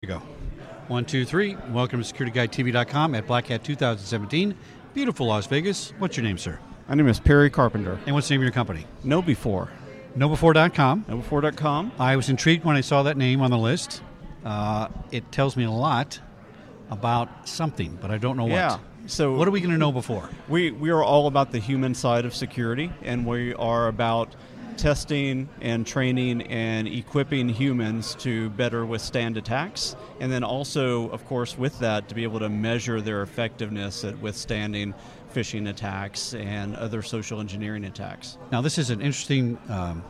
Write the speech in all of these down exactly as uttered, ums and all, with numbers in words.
Here we go. One, two, three. Welcome to security guide T V dot com at Black Hat two thousand seventeen. Beautiful Las Vegas. What's your name, sir? My name is Perry Carpenter. And what's the name of your company? Know Before. know before dot com. know before dot com. I was intrigued when I saw that name on the list. Uh, it tells me a lot about something, but I don't know what. Yeah. So what are we going to know before? We, we are all about the human side of security, and we are about testing and training and equipping humans to better withstand attacks, and then also, of course, with that, to be able to measure their effectiveness at withstanding phishing attacks and other social engineering attacks. Now, this is an interesting um,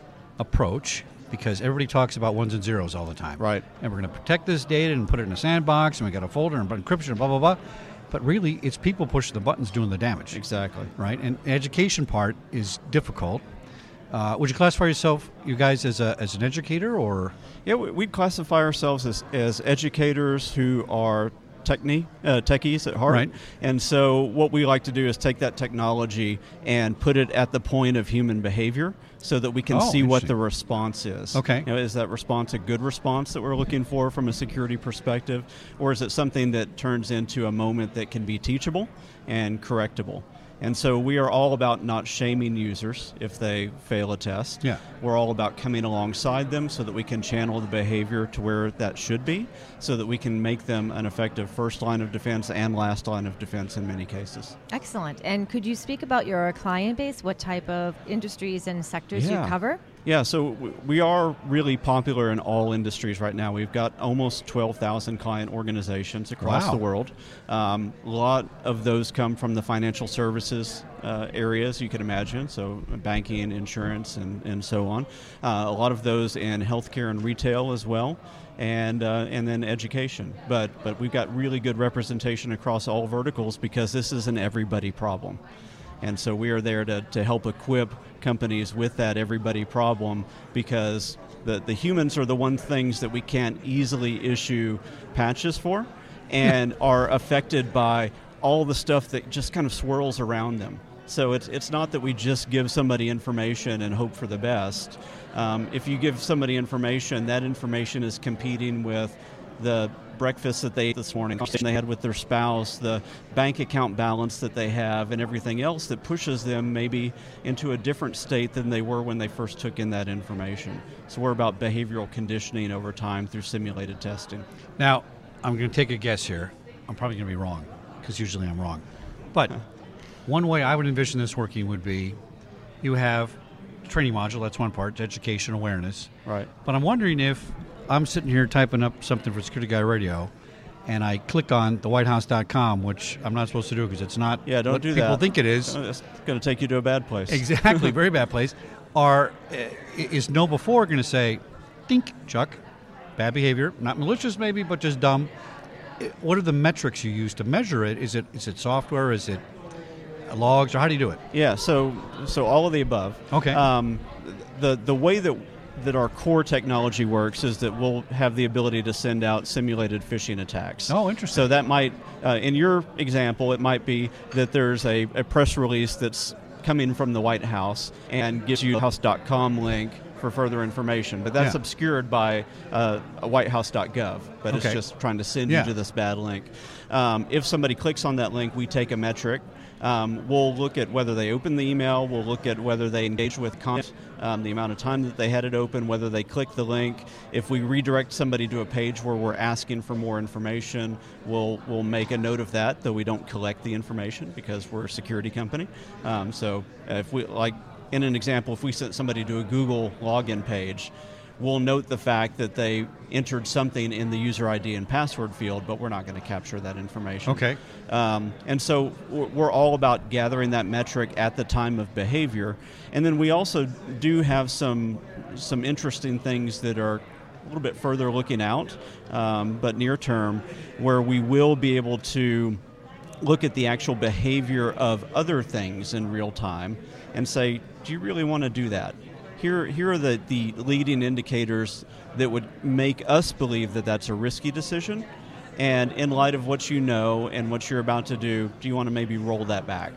approach because everybody talks about ones and zeros all the time. Right. And we're going to protect this data and put it in a sandbox, and we got a folder and encryption and blah, blah, blah. But really, it's people pushing the buttons doing the damage. Exactly. Right? And the education part is difficult. Uh, would you classify yourself, you guys, as a as an educator, or? Yeah, we, we classify ourselves as, as educators who are techni, uh, techies at heart. Right. And so what we like to do is take that technology and put it at the point of human behavior so that we can Oh, see what interesting. the response is. Okay. You know, is that response a good response that we're looking for from a security perspective, or is it something that turns into a moment that can be teachable and correctable? And so we are all about not shaming users if they fail a test. Yeah. We're all about coming alongside them so that we can channel the behavior to where that should be, so that we can make them an effective first line of defense and last line of defense in many cases. Excellent. And could you speak about your client base? What type of industries and sectors Yeah. you cover? Yeah, so w- we are really popular in all industries right now. We've got almost twelve thousand client organizations across Wow. the world. Um, a lot of those come from the financial services uh, areas, you can imagine, so banking, insurance, and, and so on. Uh, a lot of those in healthcare and retail as well, and uh, and then education. But but we've got really good representation across all verticals because this is an everybody problem. And so we are there to, to help equip companies with that everybody problem, because the, the humans are the one things that we can't easily issue patches for and are affected by all the stuff that just kind of swirls around them. So it's it's not that we just give somebody information and hope for the best. Um, if you give somebody information, that information is competing with the breakfast that they ate this morning, the they had with their spouse, the bank account balance that they have, and everything else that pushes them maybe into a different state than they were when they first took in that information. So we're about behavioral conditioning over time through simulated testing. Now, I'm going to take a guess here. I'm probably going to be wrong, because usually I'm wrong. But one way I would envision this working would be you have training module, that's one part, education awareness. Right. But I'm wondering if I'm sitting here typing up something for Security Guy Radio, and I click on the white house dot com, which I'm not supposed to do because it's not Yeah, don't what do people that. think it is. It's going to take you to a bad place. Exactly, very bad place. Are uh, is Know Before going to say, "Dink, Chuck, bad behavior, not malicious maybe, but just dumb"? Uh, What are the metrics you use to measure it? Is it is it software? Is it logs? Or how do you do it? Yeah, so so all of the above. Okay. Um, the the way that that our core technology works is that we'll have the ability to send out simulated phishing attacks. Oh, interesting. So that might, uh, in your example, it might be that there's a, a press release that's coming from the White House and gives you a house dot com link for further information, but that's Yeah. obscured by uh, white house dot gov, but Okay. it's just trying to send Yeah. you to this bad link. Um, if somebody clicks on that link, we take a metric. Um, we'll look at whether they open the email, we'll look at whether they engage with content, um, the amount of time that they had it open, whether they click the link. If we redirect somebody to a page where we're asking for more information, we'll we'll make a note of that, though we don't collect the information because we're a security company. Um, so if we, like in an example, if we sent somebody to a Google login page, we'll note the fact that they entered something in the user I D and password field, but we're not going to capture that information. Okay. Um, and so we're we're all about gathering that metric at the time of behavior. And then we also do have some some interesting things that are a little bit further looking out, um, but near term, where we will be able to look at the actual behavior of other things in real time and say, do you really want to do that? Here, here are the, the leading indicators that would make us believe that that's a risky decision. And in light of what you know and what you're about to do, do you want to maybe roll that back?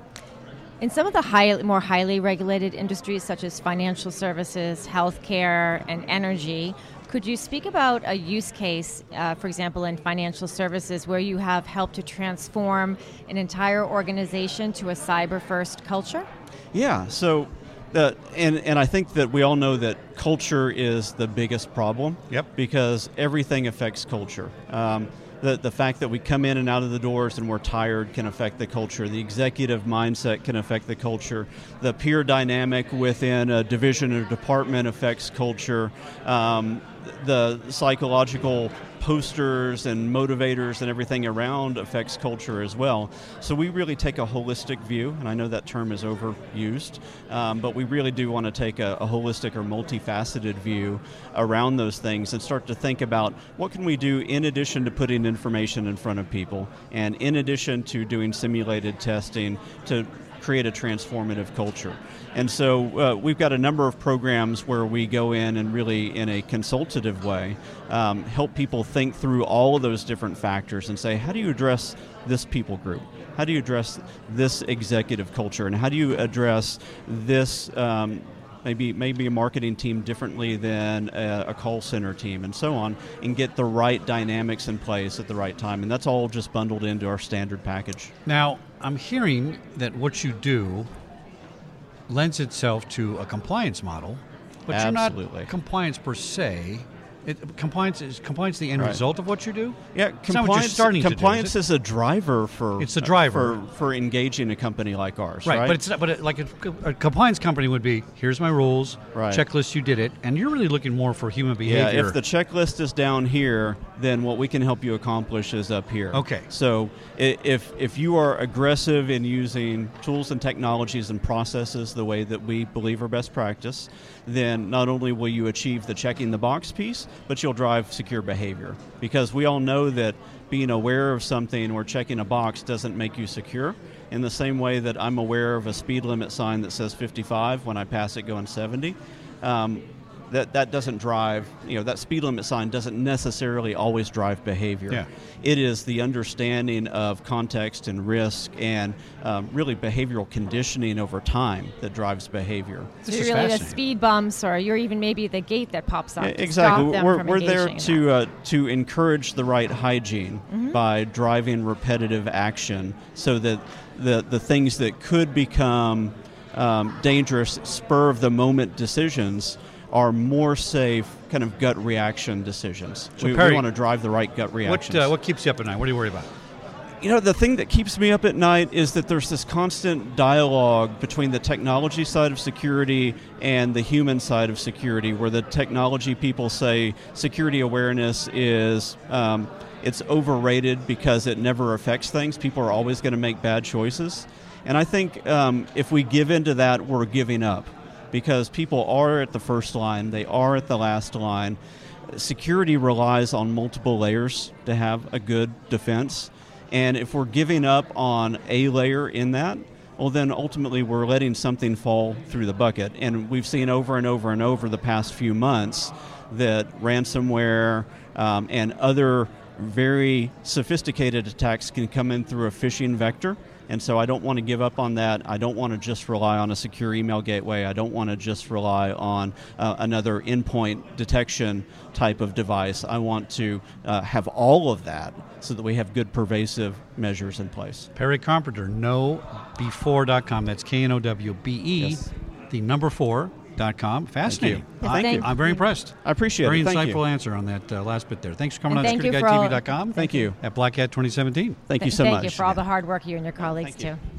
In some of the high, more highly regulated industries, such as financial services, healthcare, and energy, Could you speak about a use case, uh, for example, in financial services, where you have helped to transform an entire organization to a cyber-first culture? Yeah, so, uh, and, and I think that we all know that culture is the biggest problem. Yep. Because everything affects culture. Um, the, the fact that we come in and out of the doors and we're tired can affect the culture. The executive mindset can affect the culture. The peer dynamic within a division or department affects culture. Um, the psychological posters and motivators and everything around affects culture as well. So we really take a holistic view, and I know that term is overused, um, but we really do want to take a, a holistic or multifaceted view around those things and start to think about what can we do in addition to putting information in front of people, and in addition to doing simulated testing to create a transformative culture. And so uh, we've got a number of programs where we go in and really, in a consultative way, um, help people think through all of those different factors and say, how do you address this people group? How do you address this executive culture? And how do you address this um, maybe maybe a marketing team differently than a, a call center team, and so on, and get the right dynamics in place at the right time. And that's all just bundled into our standard package. Now, I'm hearing that what you do lends itself to a compliance model, but Absolutely. you're not compliance per se. It, compliance is compliance the end Right. result of what you do? Yeah, It's not what you're compliance, starting to do, is compliance it? is a driver for It's a driver. for, for engaging a company like ours, Right, right? but it's not, but it, like a, a compliance company would be, here's my rules, Right. checklist, you did it, and you're really looking more for human behavior. Yeah, if the checklist is down here, then what we can help you accomplish is up here. Okay. So i- if if you are aggressive in using tools and technologies and processes the way that we believe are best practice, then not only will you achieve the checking the box piece, but you'll drive secure behavior. Because we all know that being aware of something or checking a box doesn't make you secure. In the same way that I'm aware of a speed limit sign that says fifty-five when I pass it going seventy, um, that that doesn't drive, you know, that speed limit sign doesn't necessarily always drive behavior. Yeah. It is the understanding of context and risk and um, really behavioral conditioning over time that drives behavior. So This you're is really the fascinating. speed bumps, or you're even maybe the gate that pops up. Yeah, to exactly. Stop them we're from we're there engaging in to that. uh, to encourage the right hygiene Mm-hmm. by driving repetitive action, so that the the things that could become um, dangerous spur of the moment decisions are more safe, kind of gut reaction decisions. So we, we Perry, want to drive the right gut what, reactions. uh, what keeps you up at night? What do you worry about? You know, the thing that keeps me up at night is that there's this constant dialogue between the technology side of security and the human side of security, where the technology people say security awareness is um, it's overrated because it never affects things. People are always going to make bad choices. And I think um, if we give into that, we're giving up, because people are at the first line, they are at the last line. Security relies on multiple layers to have a good defense. And if we're giving up on a layer in that, well, then ultimately we're letting something fall through the bucket. And we've seen over and over and over the past few months that ransomware um, and other very sophisticated attacks can come in through a phishing vector. And so I don't want to give up on that. I don't want to just rely on a secure email gateway. I don't want to just rely on uh, another endpoint detection type of device. I want to uh, have all of that so that we have good pervasive measures in place. Perry Carpenter, know before dot com. That's K N O W B E, Yes. the number four dot com. Fascinating. Yes, Thank thank you. I'm very impressed. I appreciate Very it. Thank insightful you. answer on that uh, last bit there. Thanks for coming And on thank you security for guy T all- V dot com. Thank you. At Black Hat twenty seventeen. Thank you Th- so thank much. you for all the hard work you and your colleagues Thank you. too.